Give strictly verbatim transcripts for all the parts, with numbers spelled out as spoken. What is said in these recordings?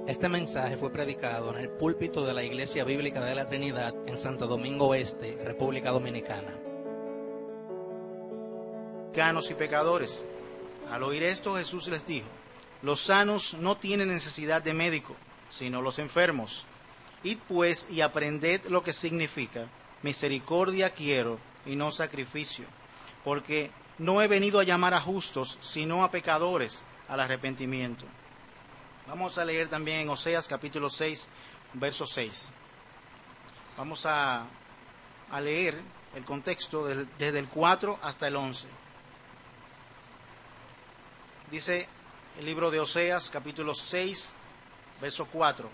Este mensaje fue predicado en el púlpito de la Iglesia Bíblica de la Trinidad en Santo Domingo Este, República Dominicana. Canos y pecadores. Al oír esto, Jesús les dijo: los sanos no tienen necesidad de médico, sino los enfermos. Id pues y aprended lo que significa: misericordia quiero y no sacrificio, porque no he venido a llamar a justos, sino a pecadores al arrepentimiento. Vamos a leer también en Oseas capítulo seis, verso seis. Vamos a, a leer el contexto desde, desde el cuatro hasta el once. Dice el libro de Oseas capítulo seis, verso cuatro.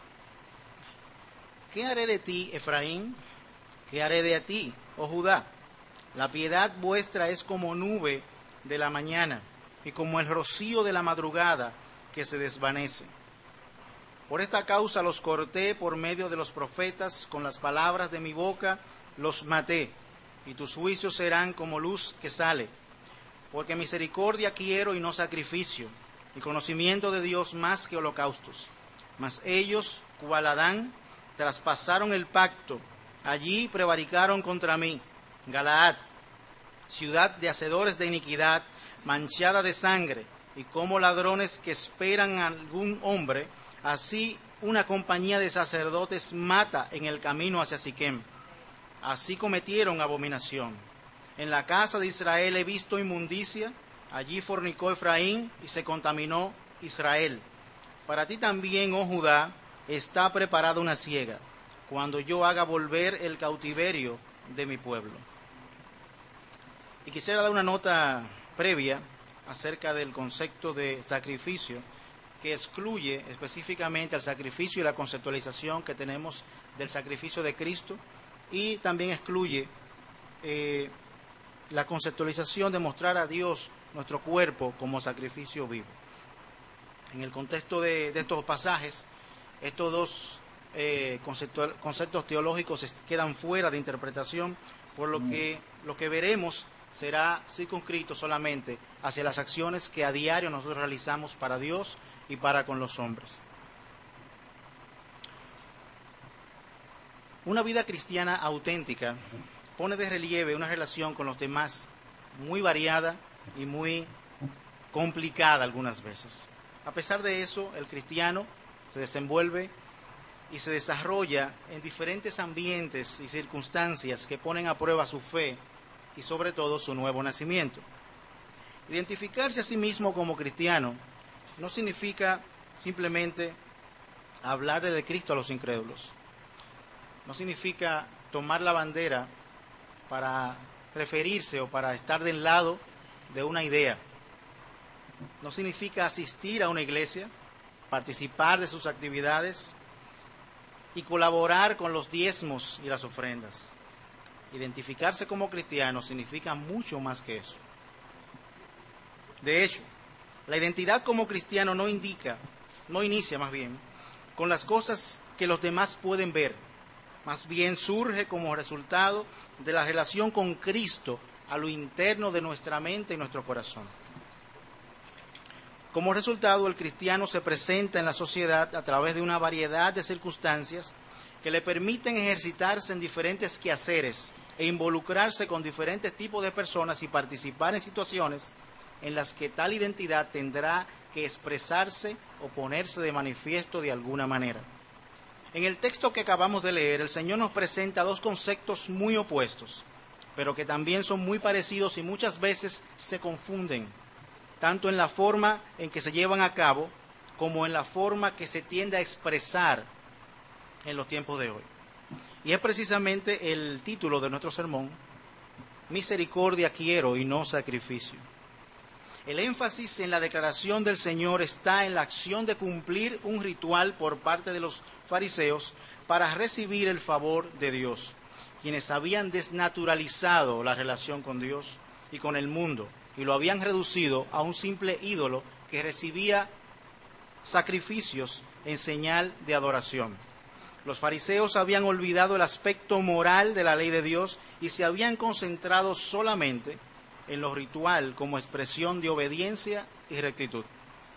¿Qué haré de ti, Efraín? ¿Qué haré de ti, oh Judá? La piedad vuestra es como nube de la mañana y como el rocío de la madrugada que se desvanece. Por esta causa los corté por medio de los profetas, con las palabras de mi boca los maté, y tus juicios serán como luz que sale. Porque misericordia quiero y no sacrificio, y conocimiento de Dios más que holocaustos. Mas ellos, cual Adán, traspasaron el pacto, allí prevaricaron contra mí. Galaad, ciudad de hacedores de iniquidad, manchada de sangre, y como ladrones que esperan a algún hombre, así una compañía de sacerdotes mata en el camino hacia Siquem. Así cometieron abominación. En la casa de Israel he visto inmundicia, allí fornicó Efraín y se contaminó Israel. Para ti también, oh Judá, está preparada una siega, cuando yo haga volver el cautiverio de mi pueblo. Y quisiera dar una nota previa acerca del concepto de sacrificio, que excluye específicamente el sacrificio y la conceptualización que tenemos del sacrificio de Cristo, y también excluye eh, la conceptualización de mostrar a Dios nuestro cuerpo como sacrificio vivo. En el contexto de, de estos pasajes, estos dos eh, conceptos, conceptos teológicos quedan fuera de interpretación, por lo que lo que veremos será circunscrito solamente hacia las acciones que a diario nosotros realizamos para Dios y para con los hombres. Una vida cristiana auténtica pone de relieve una relación con los demás muy variada y muy complicada algunas veces. A pesar de eso, el cristiano se desenvuelve y se desarrolla en diferentes ambientes y circunstancias que ponen a prueba su fe y sobre todo su nuevo nacimiento. Identificarse a sí mismo como cristiano no significa simplemente hablarle de Cristo a los incrédulos. No significa tomar la bandera para referirse o para estar del lado de una idea. No significa asistir a una iglesia, participar de sus actividades y colaborar con los diezmos y las ofrendas. Identificarse como cristiano significa mucho más que eso. De hecho, la identidad como cristiano no indica, no inicia más bien, con las cosas que los demás pueden ver. Más bien surge como resultado de la relación con Cristo a lo interno de nuestra mente y nuestro corazón. Como resultado, el cristiano se presenta en la sociedad a través de una variedad de circunstancias que le permiten ejercitarse en diferentes quehaceres e involucrarse con diferentes tipos de personas y participar en situaciones en las que tal identidad tendrá que expresarse o ponerse de manifiesto de alguna manera. En el texto que acabamos de leer, el Señor nos presenta dos conceptos muy opuestos, pero que también son muy parecidos y muchas veces se confunden, tanto en la forma en que se llevan a cabo como en la forma que se tiende a expresar en los tiempos de hoy. Y es precisamente el título de nuestro sermón: misericordia quiero y no sacrificio. El énfasis en la declaración del Señor está en la acción de cumplir un ritual por parte de los fariseos para recibir el favor de Dios, quienes habían desnaturalizado la relación con Dios y con el mundo y lo habían reducido a un simple ídolo que recibía sacrificios en señal de adoración. Los fariseos habían olvidado el aspecto moral de la ley de Dios y se habían concentrado solamente en lo ritual como expresión de obediencia y rectitud.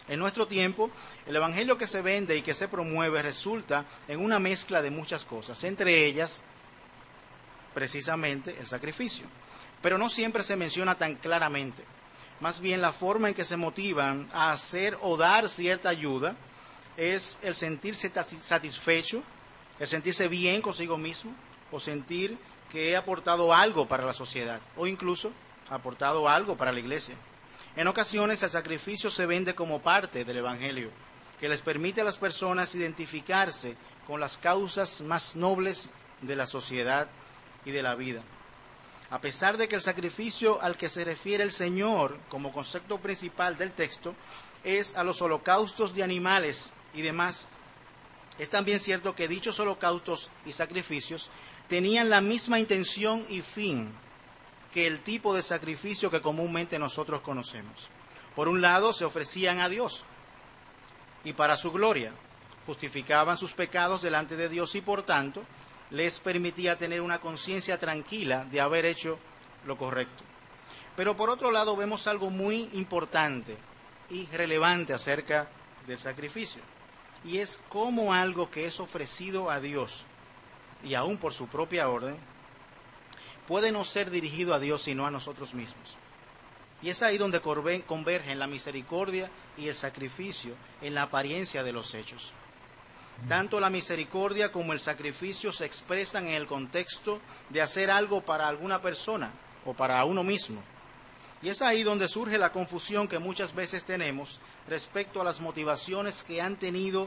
En nuestro tiempo, el evangelio que se vende y que se promueve resulta en una mezcla de muchas cosas, entre ellas, precisamente, el sacrificio. Pero no siempre se menciona tan claramente. Más bien, la forma en que se motivan a hacer o dar cierta ayuda es el sentirse satisfecho, el sentirse bien consigo mismo, o sentir que he aportado algo para la sociedad, o incluso aportado algo para la iglesia. En ocasiones el sacrificio se vende como parte del evangelio, que les permite a las personas identificarse con las causas más nobles de la sociedad y de la vida. A pesar de que el sacrificio al que se refiere el Señor como concepto principal del texto es a los holocaustos de animales y demás, es también cierto que dichos holocaustos y sacrificios tenían la misma intención y fin que el tipo de sacrificio que comúnmente nosotros conocemos. Por un lado, se ofrecían a Dios y para su gloria, justificaban sus pecados delante de Dios y por tanto les permitía tener una conciencia tranquila de haber hecho lo correcto. Pero por otro lado vemos algo muy importante y relevante acerca del sacrificio, y es cómo algo que es ofrecido a Dios, y aún por su propia orden, puede no ser dirigido a Dios sino a nosotros mismos. Y es ahí donde convergen la misericordia y el sacrificio en la apariencia de los hechos. Tanto la misericordia como el sacrificio se expresan en el contexto de hacer algo para alguna persona o para uno mismo. Y es ahí donde surge la confusión que muchas veces tenemos respecto a las motivaciones que han tenido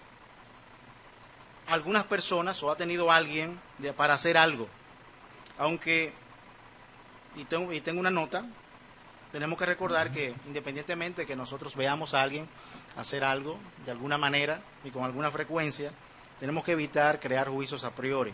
algunas personas o ha tenido alguien de, para hacer algo. Aunque, y tengo, y tengo una nota, tenemos que recordar que independientemente de que nosotros veamos a alguien hacer algo de alguna manera y con alguna frecuencia, tenemos que evitar crear juicios a priori.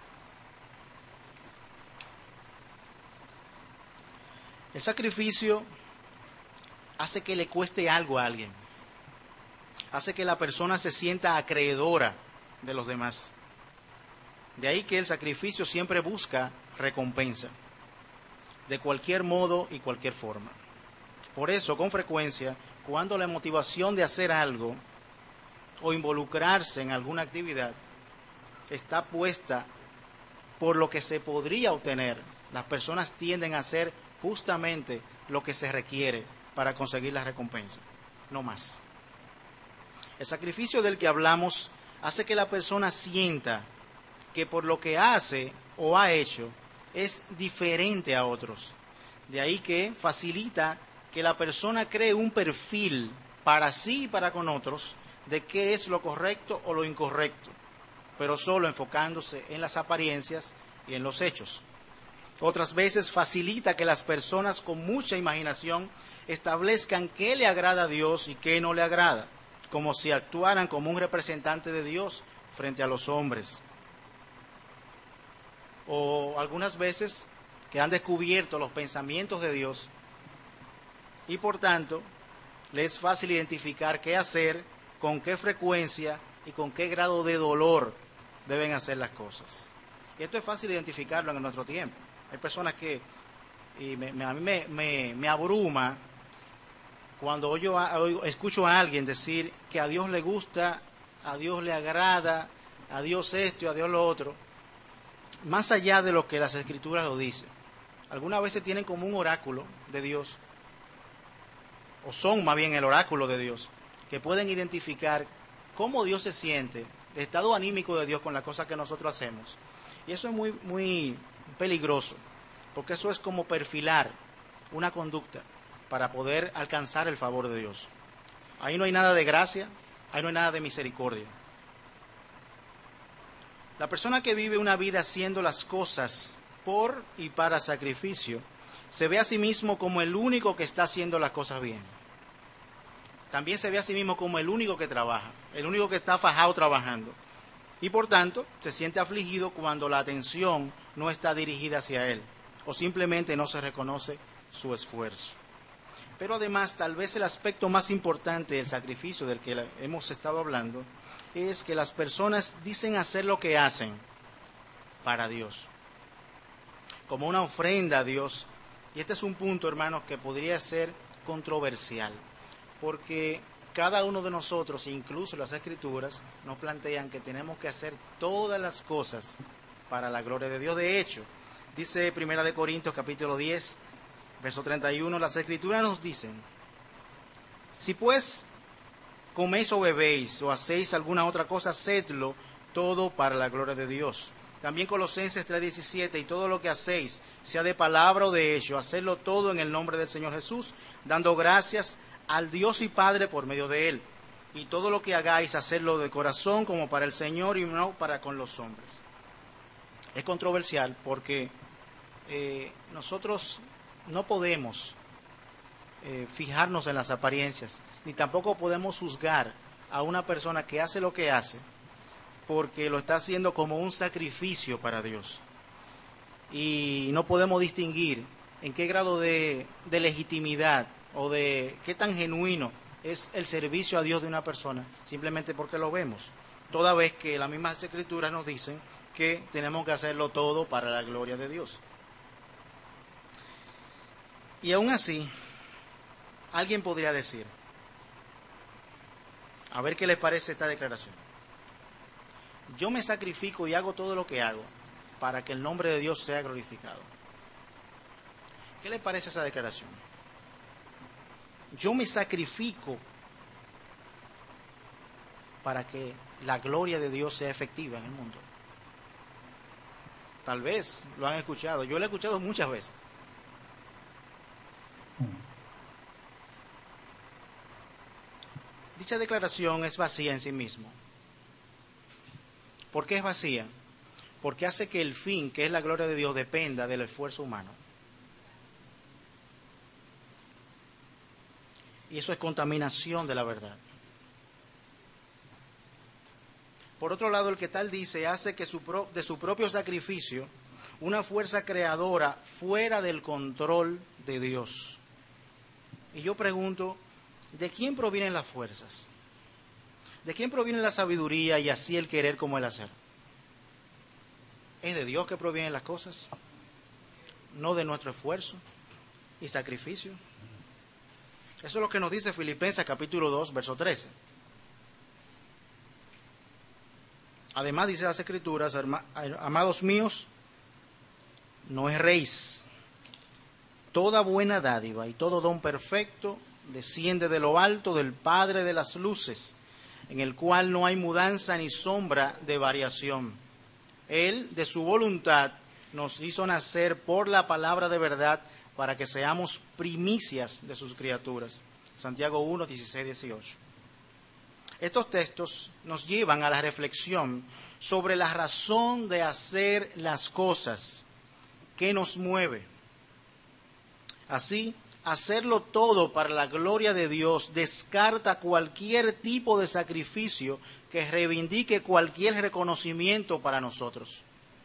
El sacrificio hace que le cueste algo a alguien, hace que la persona se sienta acreedora de los demás. De ahí que el sacrificio siempre busca recompensa, de cualquier modo y cualquier forma. Por eso, con frecuencia, cuando la motivación de hacer algo o involucrarse en alguna actividad está puesta por lo que se podría obtener, las personas tienden a hacer justamente lo que se requiere para conseguir la recompensa, no más. El sacrificio del que hablamos hace que la persona sienta que por lo que hace o ha hecho es diferente a otros. De ahí que facilita que la persona cree un perfil para sí y para con otros de qué es lo correcto o lo incorrecto, pero solo enfocándose en las apariencias y en los hechos. Otras veces facilita que las personas con mucha imaginación establezcan qué le agrada a Dios y qué no le agrada, como si actuaran como un representante de Dios frente a los hombres. O algunas veces que han descubierto los pensamientos de Dios y por tanto les es fácil identificar qué hacer, con qué frecuencia y con qué grado de dolor deben hacer las cosas. Y esto es fácil identificarlo en nuestro tiempo. Hay personas que, y me, me, a mí me, me, me abruma cuando yo escucho a alguien decir que a Dios le gusta, a Dios le agrada, a Dios esto y a Dios lo otro, más allá de lo que las Escrituras lo dicen. Algunas veces tienen como un oráculo de Dios, o son más bien el oráculo de Dios, que pueden identificar cómo Dios se siente, el estado anímico de Dios con las cosas que nosotros hacemos. Y eso es muy, muy peligroso, porque eso es como perfilar una conducta para poder alcanzar el favor de Dios. Ahí no hay nada de gracia, ahí no hay nada de misericordia. La persona que vive una vida haciendo las cosas por y para sacrificio, se ve a sí mismo como el único que está haciendo las cosas bien. También se ve a sí mismo como el único que trabaja, el único que está fajado trabajando. Y por tanto, se siente afligido cuando la atención no está dirigida hacia él, o simplemente no se reconoce su esfuerzo. Pero además, tal vez el aspecto más importante del sacrificio del que hemos estado hablando es que las personas dicen hacer lo que hacen para Dios, como una ofrenda a Dios. Y este es un punto, hermanos, que podría ser controversial, porque cada uno de nosotros, incluso las Escrituras, nos plantean que tenemos que hacer todas las cosas para la gloria de Dios. De hecho, dice Primera de Corintios capítulo diez, verso treinta y uno, las Escrituras nos dicen: si pues coméis o bebéis o hacéis alguna otra cosa, hacedlo todo para la gloria de Dios. También Colosenses tres diecisiete, y todo lo que hacéis, sea de palabra o de hecho, hacedlo todo en el nombre del Señor Jesús, dando gracias al Dios y Padre por medio de Él. Y todo lo que hagáis, hacedlo de corazón como para el Señor y no para con los hombres. Es controversial porque eh, nosotros no podemos eh, fijarnos en las apariencias, ni tampoco podemos juzgar a una persona que hace lo que hace, porque lo está haciendo como un sacrificio para Dios. Y no podemos distinguir en qué grado de, de legitimidad o de qué tan genuino es el servicio a Dios de una persona, simplemente porque lo vemos. Toda vez que las mismas Escrituras nos dicen que tenemos que hacerlo todo para la gloria de Dios. Y aún así, alguien podría decir, a ver qué les parece esta declaración: yo me sacrifico y hago todo lo que hago para que el nombre de Dios sea glorificado. ¿Qué les parece esa declaración? Yo me sacrifico para que la gloria de Dios sea efectiva en el mundo. Tal vez lo han escuchado, yo lo he escuchado muchas veces. Dicha declaración es vacía en sí mismo. ¿Por qué es vacía? Porque hace que el fin, que es la gloria de Dios, dependa del esfuerzo humano. Y eso es contaminación de la verdad. Por otro lado, el que tal dice hace que su pro, de su propio sacrificio una fuerza creadora fuera del control de Dios. Y yo pregunto, ¿de quién provienen las fuerzas? ¿De quién proviene la sabiduría y así el querer como el hacer? ¿Es de Dios que provienen las cosas? ¿No de nuestro esfuerzo y sacrificio? Eso es lo que nos dice Filipenses capítulo dos, verso trece. Además dice las Escrituras: amados míos, no erréis. Toda buena dádiva y todo don perfecto desciende de lo alto del Padre de las luces, en el cual no hay mudanza ni sombra de variación. Él, de su voluntad, nos hizo nacer por la palabra de verdad para que seamos primicias de sus criaturas. Santiago uno, dieciséis, dieciocho. Estos textos nos llevan a la reflexión sobre la razón de hacer las cosas, que nos mueve. Así, hacerlo todo para la gloria de Dios descarta cualquier tipo de sacrificio que reivindique cualquier reconocimiento para nosotros.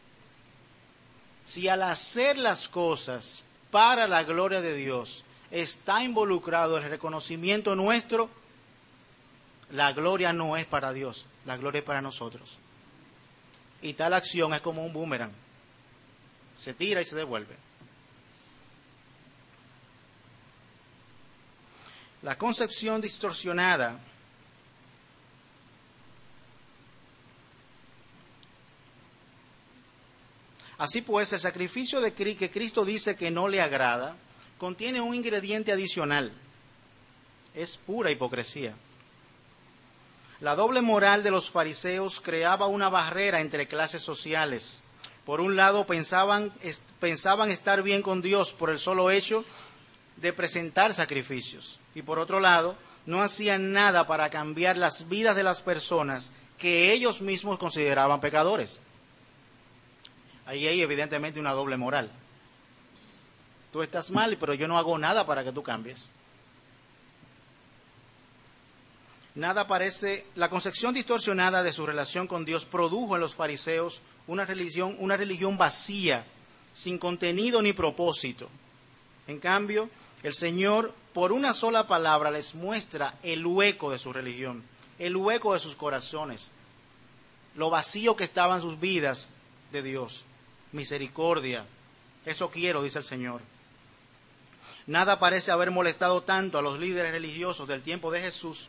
Si al hacer las cosas para la gloria de Dios está involucrado el reconocimiento nuestro, la gloria no es para Dios, la gloria es para nosotros. Y tal acción es como un boomerang, se tira y se devuelve. La concepción distorsionada Así pues, el sacrificio de que Cristo dice que no le agrada contiene un ingrediente adicional: es pura hipocresía. La doble moral de los fariseos creaba una barrera entre clases sociales. Por un lado, pensaban, es, pensaban estar bien con Dios por el solo hecho de presentar sacrificios. Y por otro lado, no hacían nada para cambiar las vidas de las personas que ellos mismos consideraban pecadores. Ahí hay evidentemente una doble moral. Tú estás mal, pero yo no hago nada para que tú cambies. Nada parece, la concepción distorsionada de su relación con Dios produjo en los fariseos una religión, una religión vacía, sin contenido ni propósito. En cambio, el Señor, por una sola palabra, les muestra el hueco de su religión, el hueco de sus corazones, lo vacío que estaban sus vidas de Dios. Misericordia, eso quiero, dice el Señor. Nada parece haber molestado tanto a los líderes religiosos del tiempo de Jesús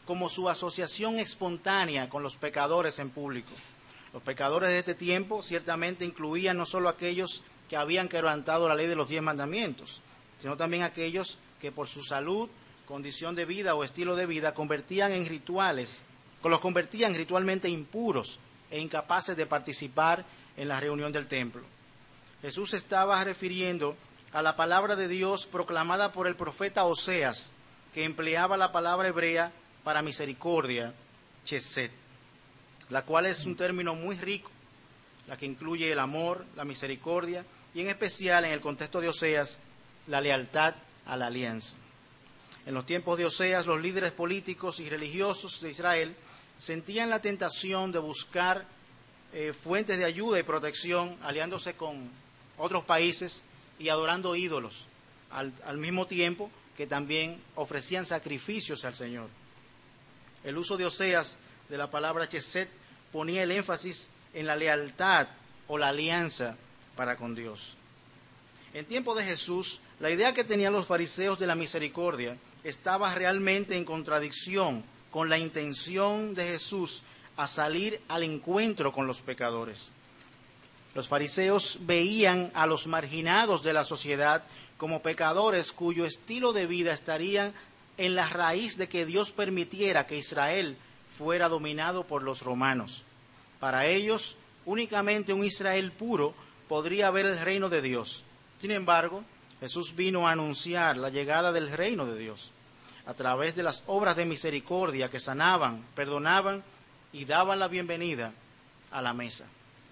como su asociación espontánea con los pecadores en público. Los pecadores de este tiempo ciertamente incluían no solo aquellos que habían quebrantado la ley de los diez mandamientos, sino también aquellos que por su salud, condición de vida o estilo de vida convertían en rituales, los convertían ritualmente impuros e incapaces de participar en la reunión del templo. Jesús estaba refiriendo a la palabra de Dios proclamada por el profeta Oseas, que empleaba la palabra hebrea para misericordia, chesed, la cual es un término muy rico, la que incluye el amor, la misericordia y en especial en el contexto de Oseas, la lealtad a la alianza. En los tiempos de Oseas, los líderes políticos y religiosos de Israel sentían la tentación de buscar eh, fuentes de ayuda y protección, aliándose con otros países y adorando ídolos, al, al mismo tiempo que también ofrecían sacrificios al Señor. El uso de Oseas de la palabra chesed ponía el énfasis en la lealtad o la alianza para con Dios. En tiempo de Jesús, la idea que tenían los fariseos de la misericordia estaba realmente en contradicción con la intención de Jesús a salir al encuentro con los pecadores. Los fariseos veían a los marginados de la sociedad como pecadores cuyo estilo de vida estaría en la raíz de que Dios permitiera que Israel fuera dominado por los romanos. Para ellos, únicamente un Israel puro podría ver el reino de Dios. Sin embargo, Jesús vino a anunciar la llegada del reino de Dios a través de las obras de misericordia que sanaban, perdonaban y daban la bienvenida a la mesa.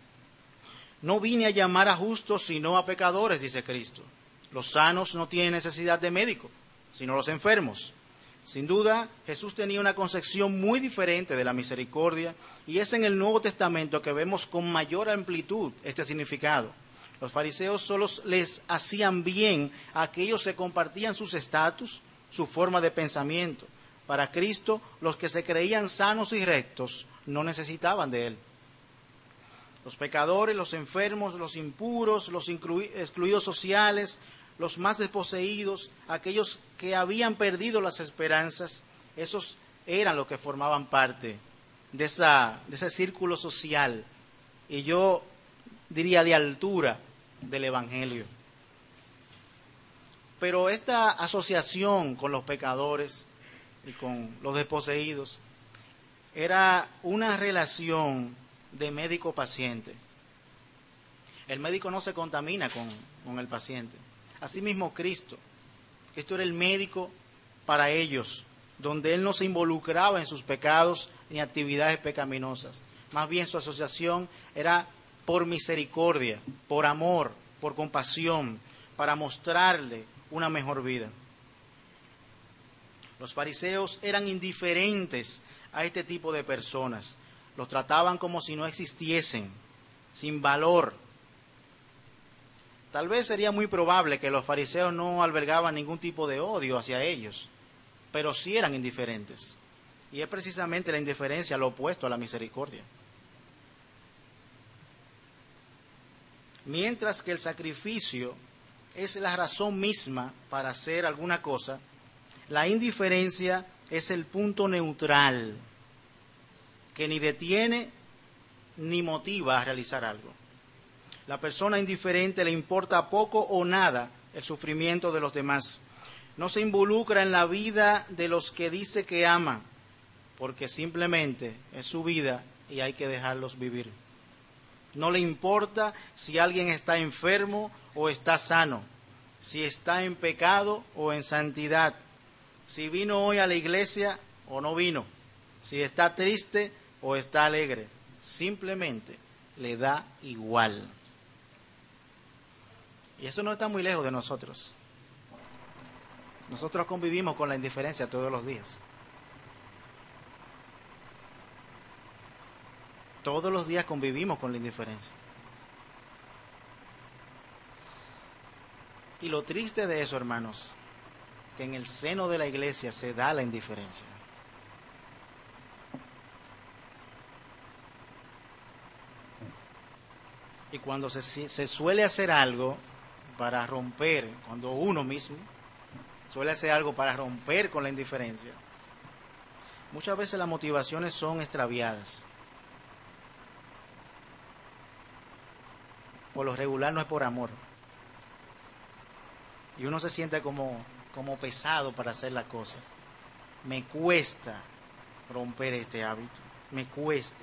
No vine a llamar a justos sino a pecadores, dice Cristo. Los sanos no tienen necesidad de médico, sino los enfermos. Sin duda, Jesús tenía una concepción muy diferente de la misericordia y es en el Nuevo Testamento que vemos con mayor amplitud este significado. Los fariseos solo les hacían bien a aquellos que compartían sus estatus, su forma de pensamiento. Para Cristo, los que se creían sanos y rectos no necesitaban de Él. Los pecadores, los enfermos, los impuros, los excluidos sociales, los más desposeídos, aquellos que habían perdido las esperanzas, esos eran los que formaban parte de, esa, de ese círculo social, y yo diría de altura del Evangelio. Pero esta asociación con los pecadores y con los desposeídos era una relación de médico-paciente. El médico no se contamina con, con el paciente. Asimismo Cristo, Cristo era el médico para ellos, donde Él no se involucraba en sus pecados ni actividades pecaminosas. Más bien su asociación era por misericordia, por amor, por compasión, para mostrarle una mejor vida. Los fariseos eran indiferentes a este tipo de personas. Los trataban como si no existiesen, sin valor. Tal vez sería muy probable que los fariseos no albergaban ningún tipo de odio hacia ellos, pero sí eran indiferentes. Y es precisamente la indiferencia lo opuesto a la misericordia. Mientras que el sacrificio es la razón misma para hacer alguna cosa, la indiferencia es el punto neutral que ni detiene ni motiva a realizar algo. La persona indiferente le importa poco o nada el sufrimiento de los demás. No se involucra en la vida de los que dice que ama, porque simplemente es su vida y hay que dejarlos vivir. No le importa si alguien está enfermo o está sano, si está en pecado o en santidad, si vino hoy a la iglesia o no vino, si está triste o está alegre. Simplemente le da igual. Y eso no está muy lejos de nosotros. Nosotros convivimos con la indiferencia todos los días. Todos los días convivimos con la indiferencia. Y lo triste de eso, hermanos, que en el seno de la iglesia se da la indiferencia. Y cuando se, se suele hacer algo para romper, cuando uno mismo suele hacer algo para romper con la indiferencia, muchas veces las motivaciones son extraviadas. Por lo regular no es por amor. Y uno se siente como, como pesado para hacer las cosas. Me cuesta romper este hábito. Me cuesta.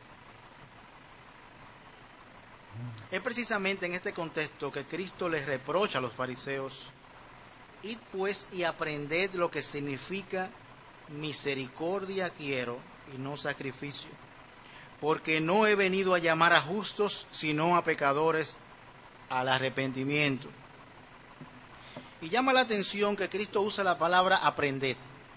Es precisamente en este contexto que Cristo les reprocha a los fariseos: id pues y aprended lo que significa misericordia quiero y no sacrificio, porque no he venido a llamar a justos sino a pecadores al arrepentimiento. Y llama la atención que Cristo usa la palabra aprended.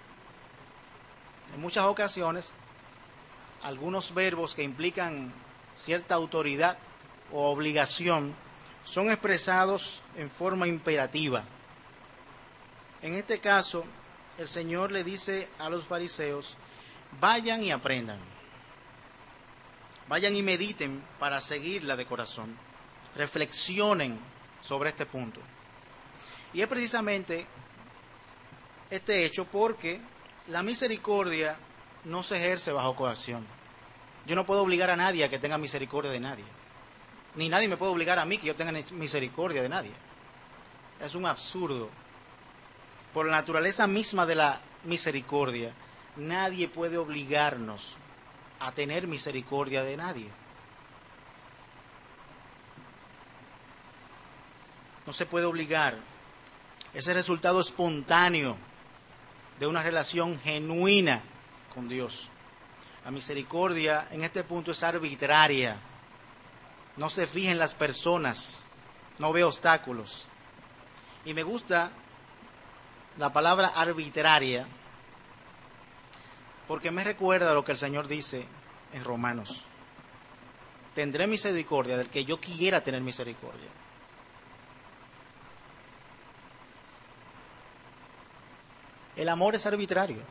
En muchas ocasiones, algunos verbos que implican cierta autoridad o obligación son expresados en forma imperativa. En este caso, el Señor le dice a los fariseos: vayan y aprendan, vayan y mediten para seguirla de corazón, reflexionen sobre este punto. Y es precisamente este hecho porque la misericordia no se ejerce bajo coacción. Yo no puedo obligar a nadie a que tenga misericordia de nadie, ni nadie me puede obligar a mí que yo tenga misericordia de nadie. Es un absurdo. Por la naturaleza misma de la misericordia, nadie puede obligarnos a tener misericordia de nadie. No se puede obligar. Es el resultado espontáneo de una relación genuina con Dios. La misericordia en este punto es arbitraria. No se fija en las personas, no ve obstáculos. Y me gusta la palabra arbitraria porque me recuerda lo que el Señor dice en Romanos: tendré misericordia del que yo quiera tener misericordia. El amor es arbitrario.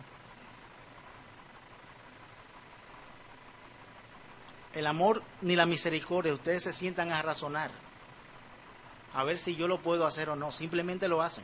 El amor ni la misericordia, ustedes se sientan a razonar, a ver si yo lo puedo hacer o no, simplemente lo hacen.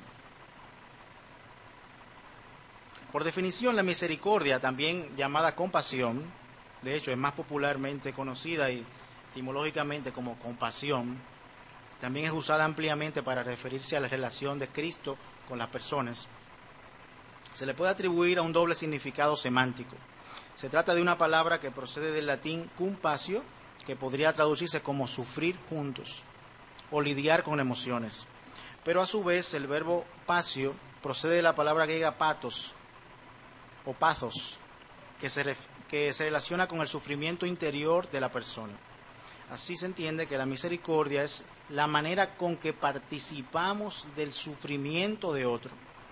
Por definición, la misericordia, también llamada compasión, de hecho es más popularmente conocida y etimológicamente como compasión, también es usada ampliamente para referirse a la relación de Cristo con las personas. Se le puede atribuir a un doble significado semántico. Se trata de una palabra que procede del latín compasio, que podría traducirse como sufrir juntos o lidiar con emociones. Pero a su vez el verbo pasio procede de la palabra griega pathos o pathos, que se, ref, que se relaciona con el sufrimiento interior de la persona. Así se entiende que la misericordia es la manera con que participamos del sufrimiento de otro.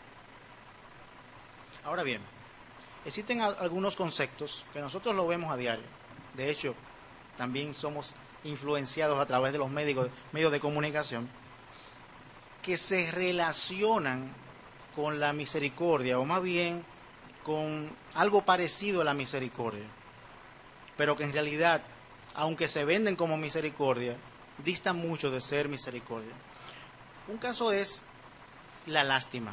Ahora bien, existen algunos conceptos que nosotros lo vemos a diario. De hecho, también somos influenciados a través de los medios, medios de comunicación, que se relacionan con la misericordia, o más bien con algo parecido a la misericordia, pero que en realidad, aunque se venden como misericordia, distan mucho de ser misericordia. Un caso es la lástima.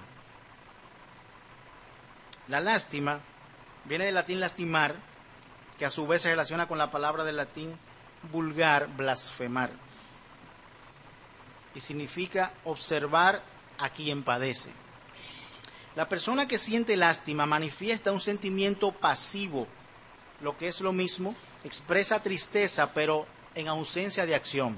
La lástima viene del latín lastimar, que a su vez se relaciona con la palabra del latín vulgar, blasfemar, y significa observar a quien padece. La persona que siente lástima manifiesta un sentimiento pasivo, lo que es lo mismo, expresa tristeza, pero en ausencia de acción.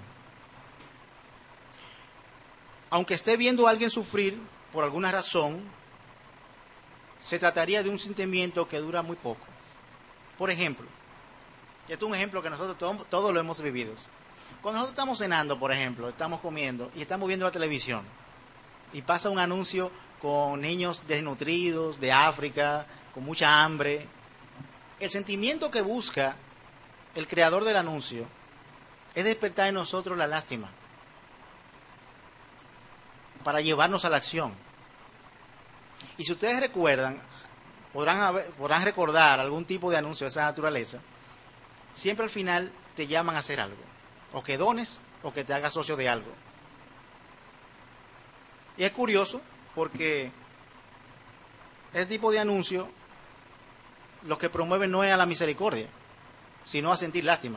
Aunque esté viendo a alguien sufrir por alguna razón, se trataría de un sentimiento que dura muy poco. Por ejemplo, y esto es un ejemplo que nosotros todos, todos lo hemos vivido. Cuando nosotros estamos cenando, por ejemplo, estamos comiendo y estamos viendo la televisión y pasa un anuncio con niños desnutridos de África, con mucha hambre, el sentimiento que busca el creador del anuncio es despertar en nosotros la lástima para llevarnos a la acción. Y si ustedes recuerdan, podrán, haber, podrán recordar algún tipo de anuncio de esa naturaleza, siempre al final te llaman a hacer algo, o que dones o que te hagas socio de algo. Y es curioso porque este tipo de anuncio lo que promueve no es a la misericordia, sino a sentir lástima.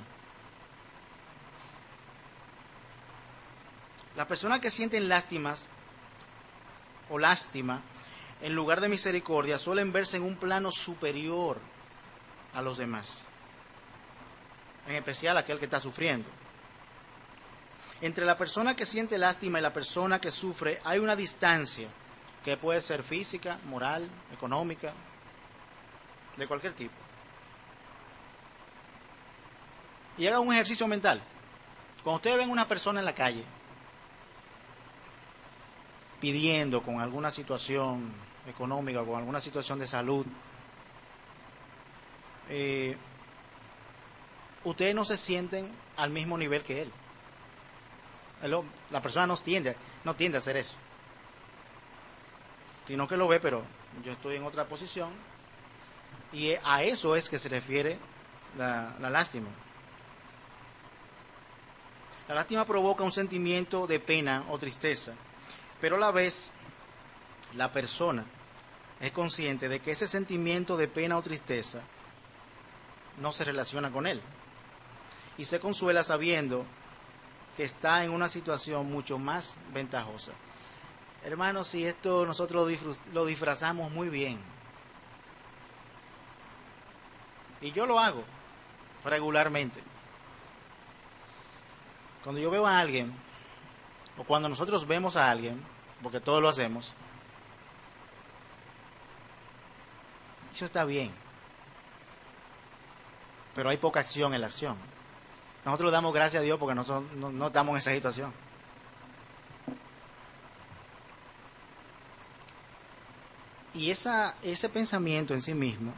Las personas que sienten lástimas o lástima en lugar de misericordia suelen verse en un plano superior a los demás, en especial aquel que está sufriendo. Entre la persona que siente lástima y la persona que sufre hay una distancia que puede ser física, moral, económica, de cualquier tipo. Y haga un ejercicio mental. Cuando ustedes ven a una persona en la calle pidiendo con alguna situación económica, con alguna situación de salud, eh, ustedes no se sienten al mismo nivel que él. La persona no tiende, no tiende a hacer eso, sino que lo ve, pero yo estoy en otra posición, y a eso es que se refiere la, la lástima. La lástima provoca un sentimiento de pena o tristeza, pero a la vez la persona es consciente de que ese sentimiento de pena o tristeza no se relaciona con él, y se consuela sabiendo que está en una situación mucho más ventajosa. Hermanos, si esto nosotros lo disfrazamos muy bien, y yo lo hago regularmente. Cuando yo veo a alguien, o cuando nosotros vemos a alguien, porque todos lo hacemos, eso está bien, pero hay poca acción en la acción. Nosotros damos gracias a Dios porque no, son, no, no estamos en esa situación. Y esa, ese pensamiento en sí mismo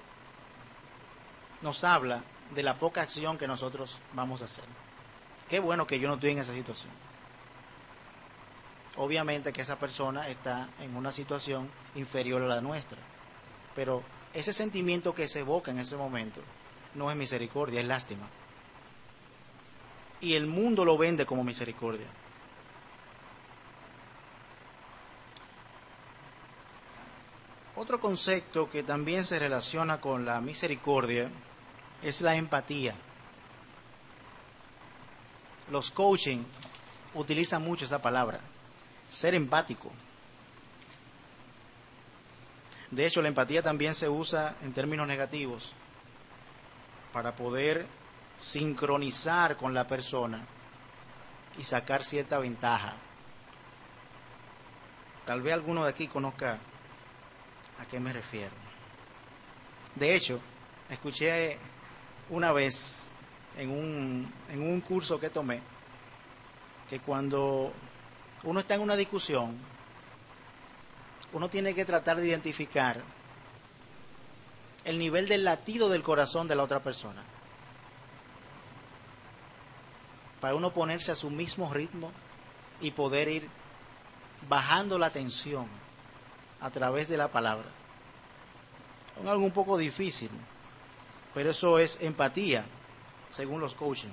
nos habla de la poca acción que nosotros vamos a hacer. Qué bueno que yo no estoy en esa situación. Obviamente que esa persona está en una situación inferior a la nuestra, pero ese sentimiento que se evoca en ese momento no es misericordia, es lástima. Y el mundo lo vende como misericordia. Otro concepto que también se relaciona con la misericordia es la empatía. Los coaching utilizan mucho esa palabra, ser empático. De hecho, la empatía también se usa en términos negativos para poder sincronizar con la persona y sacar cierta ventaja. Tal vez alguno de aquí conozca a qué me refiero. De hecho, escuché una vez en un, en un curso que tomé que cuando uno está en una discusión, uno tiene que tratar de identificar el nivel del latido del corazón de la otra persona, para uno ponerse a su mismo ritmo y poder ir bajando la tensión a través de la palabra. Es algo un poco difícil, pero eso es empatía, según los coaching.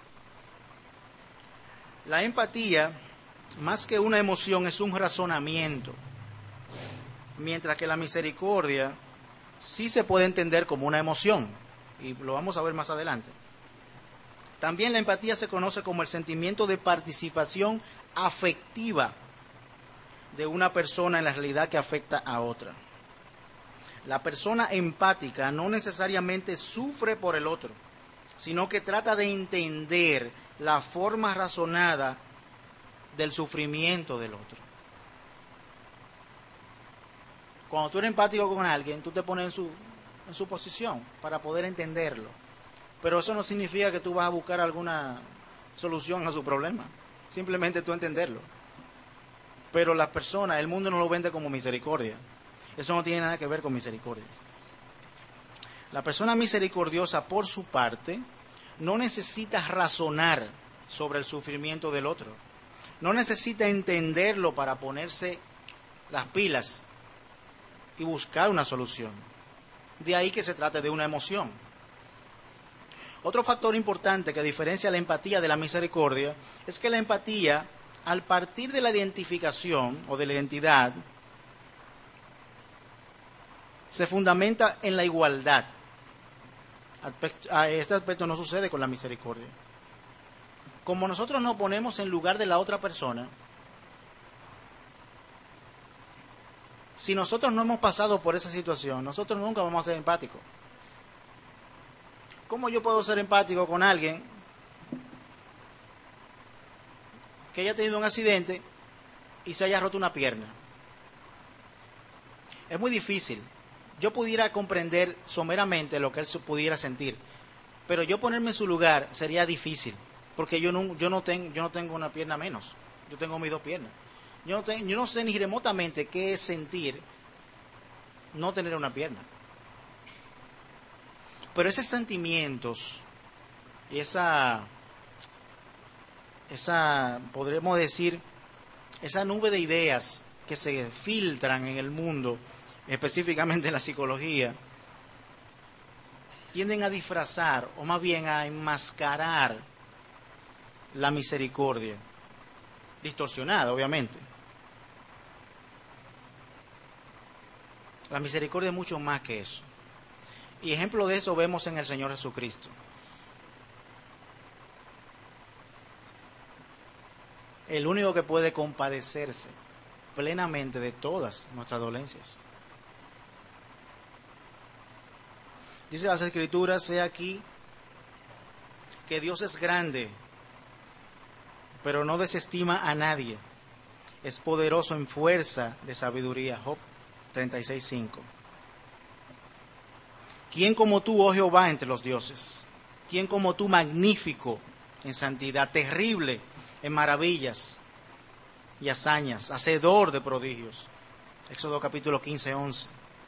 La empatía, más que una emoción, es un razonamiento, mientras que la misericordia sí se puede entender como una emoción, y lo vamos a ver más adelante. También la empatía se conoce como el sentimiento de participación afectiva de una persona en la realidad que afecta a otra. La persona empática no necesariamente sufre por el otro, sino que trata de entender la forma razonada del sufrimiento del otro. Cuando tú eres empático con alguien, tú te pones en su, en su posición para poder entenderlo. Pero eso no significa que tú vas a buscar alguna solución a su problema. Simplemente tú entenderlo. Pero las personas, el mundo no lo vende como misericordia. Eso no tiene nada que ver con misericordia. La persona misericordiosa, por su parte, no necesita razonar sobre el sufrimiento del otro. No necesita entenderlo para ponerse las pilas y buscar una solución. De ahí que se trate de una emoción. Otro factor importante que diferencia la empatía de la misericordia es que la empatía, al partir de la identificación o de la identidad, se fundamenta en la igualdad. Este aspecto no sucede con la misericordia. Como nosotros nos ponemos en lugar de la otra persona, si nosotros no hemos pasado por esa situación, nosotros nunca vamos a ser empáticos. ¿Cómo yo puedo ser empático con alguien que haya tenido un accidente y se haya roto una pierna? Es muy difícil. Yo pudiera comprender someramente lo que él pudiera sentir, pero yo ponerme en su lugar sería difícil, porque yo no, yo no, tengo, yo no tengo una pierna menos, yo tengo mis dos piernas. Yo no, tengo, yo no sé ni remotamente qué es sentir no tener una pierna. Pero esos sentimientos y esa, esa, podríamos decir, esa nube de ideas que se filtran en el mundo, específicamente en la psicología, tienden a disfrazar, o más bien a enmascarar la misericordia, distorsionada, obviamente. La misericordia es mucho más que eso. Y ejemplo de eso vemos en el Señor Jesucristo. El único que puede compadecerse plenamente de todas nuestras dolencias. Dice las Escrituras, he aquí que Dios es grande, pero no desestima a nadie. Es poderoso en fuerza de sabiduría. Job treinta y seis, cinco. ¿Quién como tú, oh Jehová, entre los dioses? ¿Quién como tú, magnífico en santidad, terrible en maravillas y hazañas, hacedor de prodigios? Éxodo capítulo quince, once.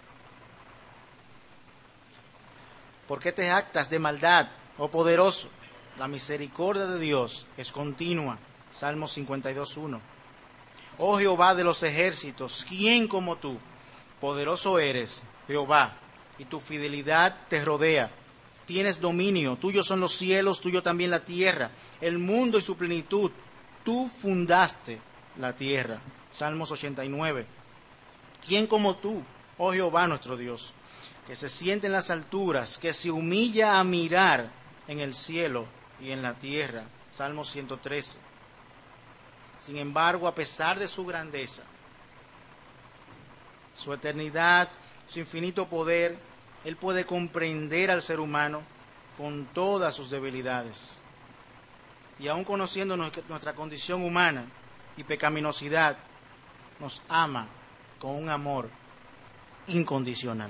¿Por qué te jactas de maldad, oh poderoso? La misericordia de Dios es continua. Salmo cincuenta y dos, uno. Oh Jehová de los ejércitos, ¿quién como tú? Poderoso eres, Jehová, y tu fidelidad te rodea. Tienes dominio, tuyos son los cielos, tuyo también la tierra, el mundo y su plenitud. Tú fundaste la tierra. Salmos ochenta y nueve. ¿Quién como tú, oh Jehová nuestro Dios, que se siente en las alturas, que se humilla a mirar en el cielo y en la tierra? Salmos ciento trece. Sin embargo, a pesar de su grandeza, su eternidad, su infinito poder, Él puede comprender al ser humano con todas sus debilidades. Y aun conociendo nuestra condición humana y pecaminosidad, nos ama con un amor incondicional.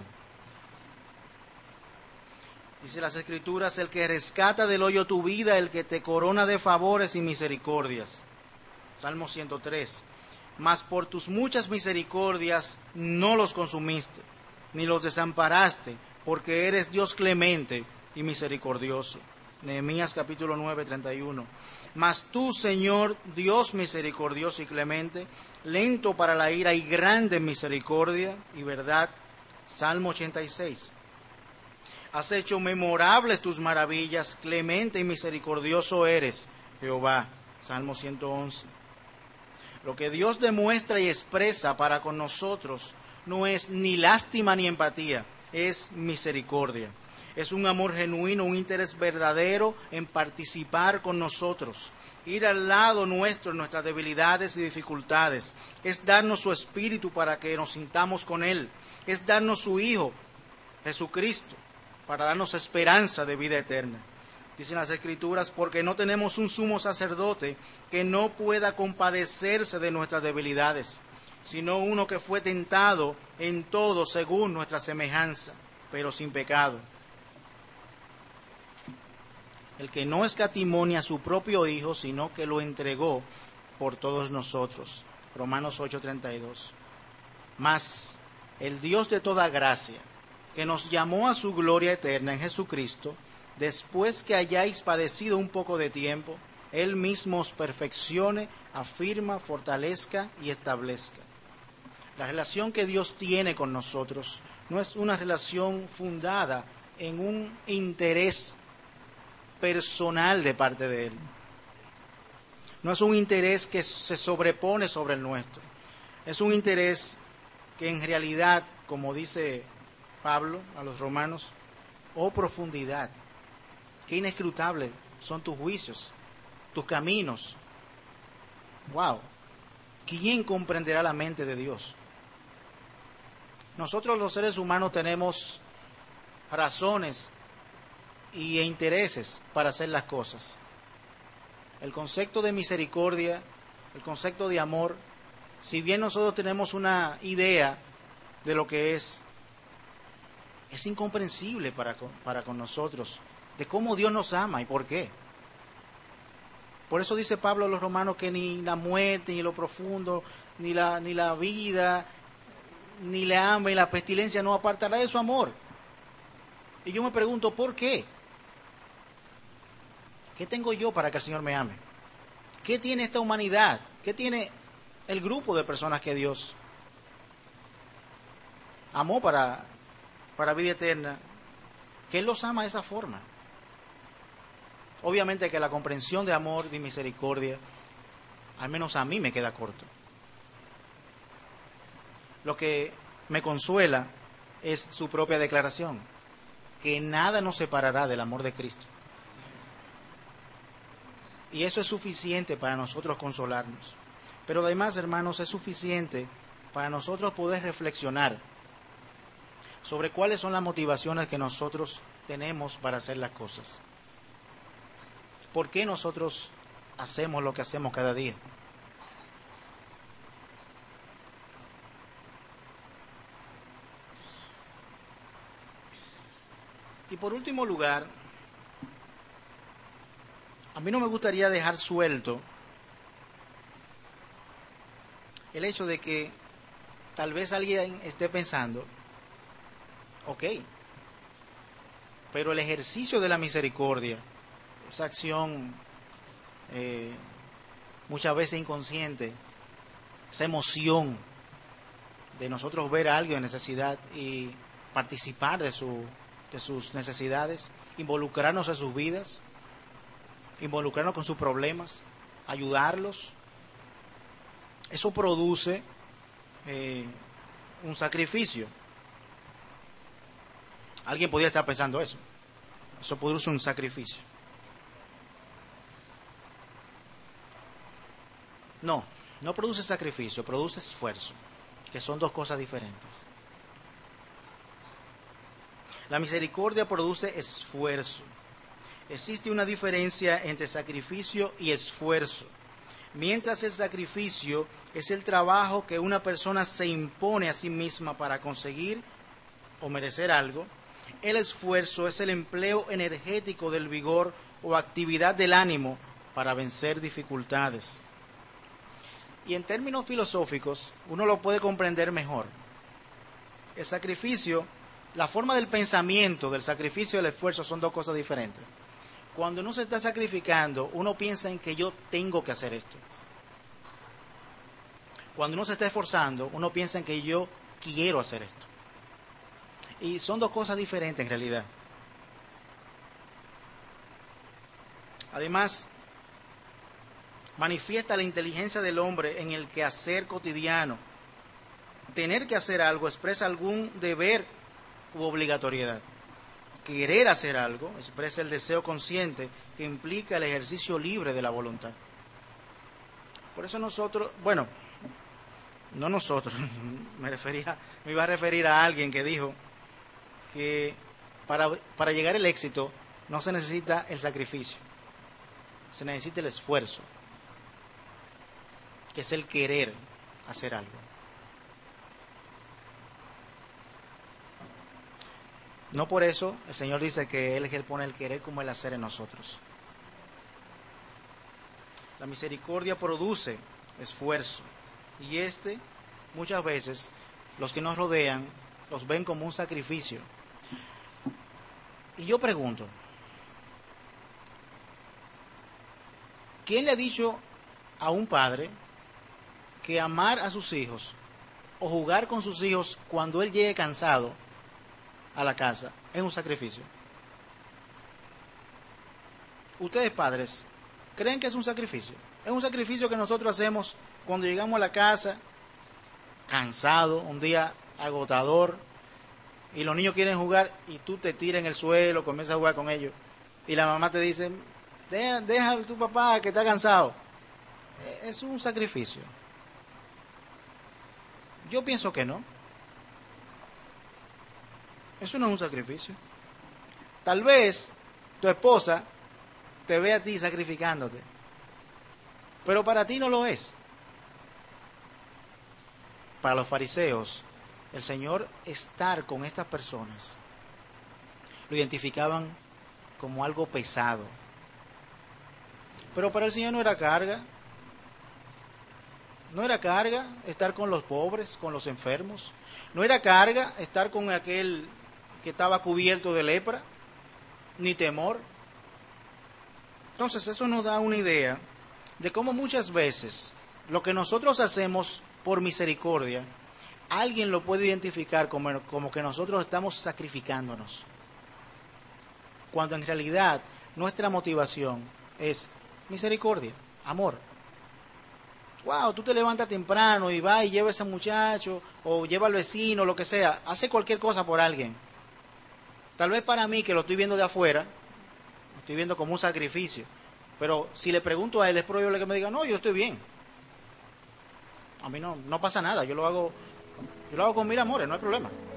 Dice las Escrituras, el que rescata del hoyo tu vida, el que te corona de favores y misericordias. Salmo ciento tres. Mas por tus muchas misericordias no los consumiste, ni los desamparaste, porque eres Dios clemente y misericordioso. Nehemías capítulo nueve, treinta y uno. Mas tú, Señor, Dios misericordioso y clemente, lento para la ira y grande en misericordia y verdad. Salmo ochenta y seis. Has hecho memorables tus maravillas, clemente y misericordioso eres, Jehová. Salmo ciento once. Lo que Dios demuestra y expresa para con nosotros no es ni lástima ni empatía, es misericordia. Es un amor genuino, un interés verdadero en participar con nosotros, ir al lado nuestro en nuestras debilidades y dificultades. Es darnos su espíritu para que nos sintamos con Él. Es darnos su Hijo, Jesucristo, para darnos esperanza de vida eterna. Dicen las Escrituras, porque no tenemos un sumo sacerdote que no pueda compadecerse de nuestras debilidades, sino uno que fue tentado en todo según nuestra semejanza, pero sin pecado. El que no escatimó ni a su propio Hijo, sino que lo entregó por todos nosotros. Romanos ocho, treinta y dos. Mas el Dios de toda gracia, que nos llamó a su gloria eterna en Jesucristo, después que hayáis padecido un poco de tiempo, Él mismo os perfeccione, afirma, fortalezca y establezca. La relación que Dios tiene con nosotros no es una relación fundada en un interés personal de parte de Él. No es un interés que se sobrepone sobre el nuestro. Es un interés que en realidad, como dice Pablo a los romanos, oh profundidad, qué inescrutables son tus juicios, tus caminos. Wow, ¿quién comprenderá la mente de Dios? Nosotros los seres humanos tenemos razones y intereses para hacer las cosas. El concepto de misericordia, el concepto de amor, si bien nosotros tenemos una idea de lo que es, es incomprensible para, para con nosotros, de cómo Dios nos ama y por qué. Por eso dice Pablo a los romanos que ni la muerte, ni lo profundo, ni la, ni la vida, ni la hambre, ni la pestilencia no apartará de su amor. Y yo me pregunto, ¿por qué? ¿Qué tengo yo para que el Señor me ame? ¿Qué tiene esta humanidad? ¿Qué tiene el grupo de personas que Dios amó para, para vida eterna? Que Él los ama de esa forma. Obviamente que la comprensión de amor y misericordia, al menos a mí me queda corto. Lo que me consuela es su propia declaración, que nada nos separará del amor de Cristo. Y eso es suficiente para nosotros consolarnos. Pero además, hermanos, es suficiente para nosotros poder reflexionar sobre cuáles son las motivaciones que nosotros tenemos para hacer las cosas. ¿Por qué nosotros hacemos lo que hacemos cada día? Y por último lugar, a mí no me gustaría dejar suelto el hecho de que tal vez alguien esté pensando, ok, pero el ejercicio de la misericordia, esa acción eh, muchas veces inconsciente, esa emoción de nosotros ver a alguien en necesidad y participar de, su, de sus necesidades, involucrarnos en sus vidas, involucrarnos con sus problemas, ayudarlos, eso produce eh, un sacrificio. Alguien podría estar pensando eso. Eso produce un sacrificio. No, no produce sacrificio, produce esfuerzo, que son dos cosas diferentes. La misericordia produce esfuerzo. Existe una diferencia entre sacrificio y esfuerzo. Mientras el sacrificio es el trabajo que una persona se impone a sí misma para conseguir o merecer algo, el esfuerzo es el empleo energético del vigor o actividad del ánimo para vencer dificultades. Y en términos filosóficos, uno lo puede comprender mejor. El sacrificio, la forma del pensamiento del sacrificio y el esfuerzo son dos cosas diferentes. Cuando uno se está sacrificando, uno piensa en que yo tengo que hacer esto. Cuando uno se está esforzando, uno piensa en que yo quiero hacer esto. Y son dos cosas diferentes en realidad. Además, manifiesta la inteligencia del hombre en el quehacer cotidiano. Tener que hacer algo expresa algún deber u obligatoriedad. Querer hacer algo expresa el deseo consciente que implica el ejercicio libre de la voluntad. Por eso nosotros, bueno, no nosotros, me refería, me iba a referir a alguien que dijo que para, para llegar al éxito no se necesita el sacrificio, se necesita el esfuerzo, que es el querer hacer algo. No por eso el Señor dice que Él es el que pone el querer como el hacer en nosotros. La misericordia produce esfuerzo y este, muchas veces, los que nos rodean, los ven como un sacrificio. Y yo pregunto, ¿quién le ha dicho a un padre que amar a sus hijos o jugar con sus hijos cuando él llegue cansado a la casa es un sacrificio? Ustedes padres, ¿creen que es un sacrificio? Es un sacrificio que nosotros hacemos cuando llegamos a la casa cansado, un día agotador, y los niños quieren jugar y tú te tiras en el suelo, comienzas a jugar con ellos y la mamá te dice, deja, deja a tu papá que está cansado. Es un sacrificio. Yo pienso que no. Eso no es un sacrificio. Tal vez tu esposa te ve a ti sacrificándote, pero para ti no lo es. Para los fariseos, el Señor estar con estas personas lo identificaban como algo pesado. Pero para el Señor no era carga. No era carga estar con los pobres, con los enfermos. No era carga estar con aquel que estaba cubierto de lepra, ni temor. Entonces eso nos da una idea de cómo muchas veces lo que nosotros hacemos por misericordia, alguien lo puede identificar como, como que nosotros estamos sacrificándonos, cuando en realidad nuestra motivación es misericordia, amor. Wow, tú te levantas temprano y vas y lleva a ese muchacho, o lleva al vecino, lo que sea, hace cualquier cosa por alguien. Tal vez para mí, que lo estoy viendo de afuera, lo estoy viendo como un sacrificio, pero si le pregunto a él, es probable que me diga, no, yo estoy bien. A mí no, no pasa nada, yo lo hago, yo lo hago con mil amores, no hay problema.